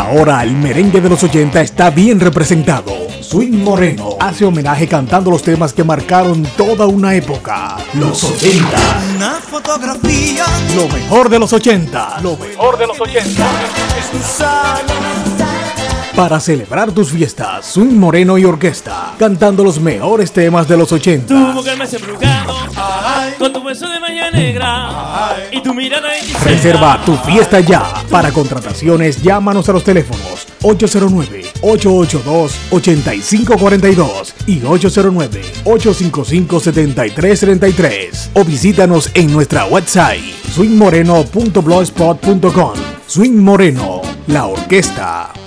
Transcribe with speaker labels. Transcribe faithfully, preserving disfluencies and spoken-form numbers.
Speaker 1: Ahora el merengue de los ochenta está bien representado. Swing Moreno hace homenaje cantando los temas que marcaron toda una época. Los ochenta.
Speaker 2: Una fotografía.
Speaker 1: Lo mejor de los ochenta. Lo mejor de los ochenta. Para celebrar tus fiestas, Swing Moreno y Orquesta, cantando los mejores temas de los ochenta.
Speaker 3: Tu boca me hace embrujado, con tu beso de mañana negra, ay, y tu mirada hechicera.
Speaker 1: Reserva tu fiesta ya. Para contrataciones, llámanos a los teléfonos ocho cero nueve, ocho ocho dos, ocho cinco cuatro dos y ocho cero nueve, ocho cinco cinco, siete tres tres tres o visítanos en nuestra website swing moreno punto blogspot punto com. Swing Moreno, la orquesta.